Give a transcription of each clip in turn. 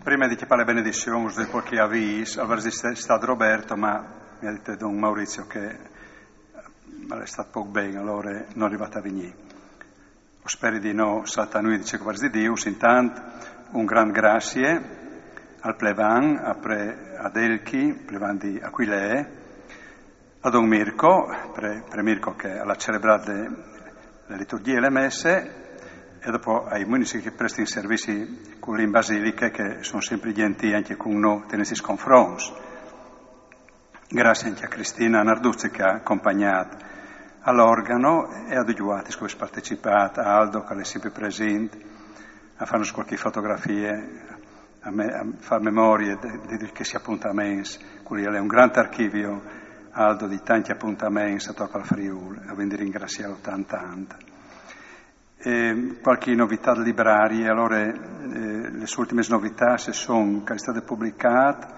Prima di chiamare benedizione, uso di qualche avviso, avrei stato Roberto, ma mi ha detto Don Maurizio che è stato poco bene, allora non è arrivato a venire. Spero di no salta noi dice che di Dio, intanto un gran grazie al plevan, ad Elchi, plevan di Aquilee, a Don Mirko, per Mirko che ha celebrato le liturgie e le messe, e dopo ai munici che prestano servizi con le in basiliche che sono sempre gentili anche con noi tenesi sconfronti. Grazie anche a Cristina Narduzzi che ha accompagnato all'organo e a Dugliuati che ha partecipato, a Aldo che è sempre presente, a fare qualche fotografie, a fare memorie di questi appuntamenti. Quelli è un grande archivio, Aldo, di tanti appuntamenti a Tocca al Friuli, a quindi ringraziarlo tanto. Qualche novità librarie, allora le sue ultime novità sono che è state pubblicate,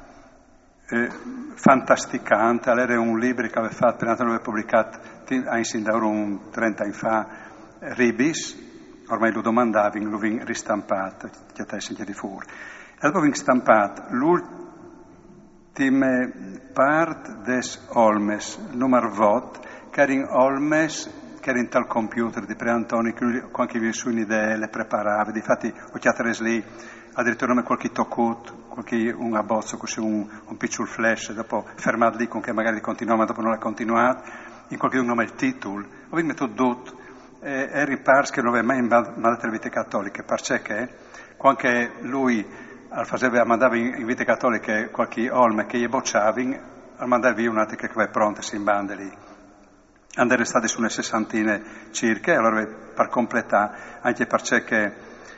fantasticante, era un libro che aveva fatto, per aveva pubblicato un 30 anni fa, Ribis, ormai lo domandavi, lo vin ristampato, che te senti di fuori. E dopo vin stampato l'ultima parte des Olmes, il numero vot, che era in Olmes, che era in tal computer di Preantoni, che lui qualche le sue idee le preparava, difatti ho chiamato lì, addirittura non qualche toccut, qualche un abbozzo, così un piccolo flash, dopo fermato lì con che magari continuava, ma dopo non l'ha continuato, in qualche nome il titolo, ho messo tutto, e ripars che non aveva mai mandato le vite cattoliche, perché quando lui mandava in vite cattoliche qualche olme che gli bocciavi, mandava via un'altra che aveva pronta, si imbande lì. Andare state su una sessantina circa, e allora per completare, anche perché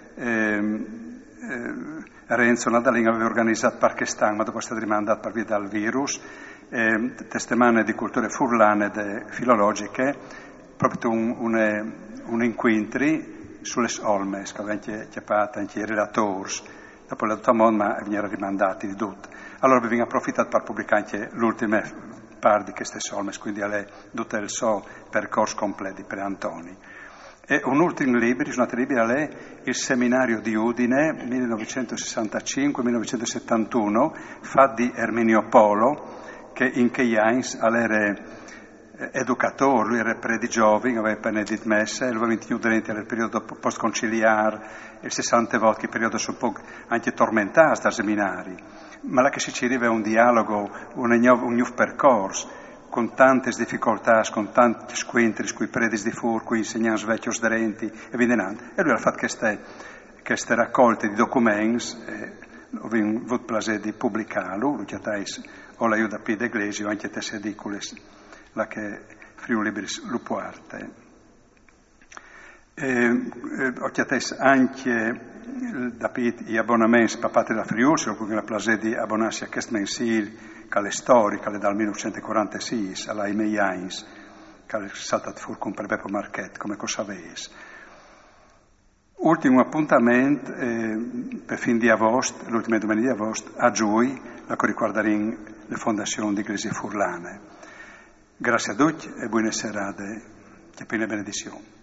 Renzo Nadalin aveva organizzato Pakistan, ma dopo è stato rimandato per via dal virus, testimone di culture furlane e filologiche, proprio un incontri sulle olmes, che avevano chiamato anche i relatori, dopo la tutta ma venivano rimandati di tutto. Allora abbiamo approfittato per pubblicare anche l'ultima parte di queste olmes, quindi è tutto il suo percorso completo per Antoni. E un ultimo libro, è il seminario di Udine, 1965-1971, fatto di Erminio Polo, che in Keyines era educatore, lui era predi giovani, aveva appena detto messe, e lui aveva chiudere nel periodo post-conciliare, il 60 volte, il periodo un po' anche tormentato dai seminari, ma là che si arriva un dialogo, un nuovo percorso, con tante difficoltà, con tanti squintri, con i predi di fur, con i insegnanti vecchi sdrenti, e via dinanzi. E lui ha fatto queste raccolte di documenti, ho avuto il piacere di pubblicarlo, lui che o l'aiuta P. d'Eglesio, anche te sedicules, la che Friuli Libris Lupuarte. Ho chiesto anche da gli abbonamenti papati da Friuli, ho avuto il piacere di abbonarsi a questo mensile, che è storica, dal 1946 alla Imeiains, che è saltato fuori con per Beppo Marchet, come cosa avesse. Ultimo appuntamento, per fin di agosto, l'ultima domenica di agosto, a Giui, la che riguarderà le fondazioni di Iglesie Furlane. Grazie a tutti e buone serate, che piena benedizione.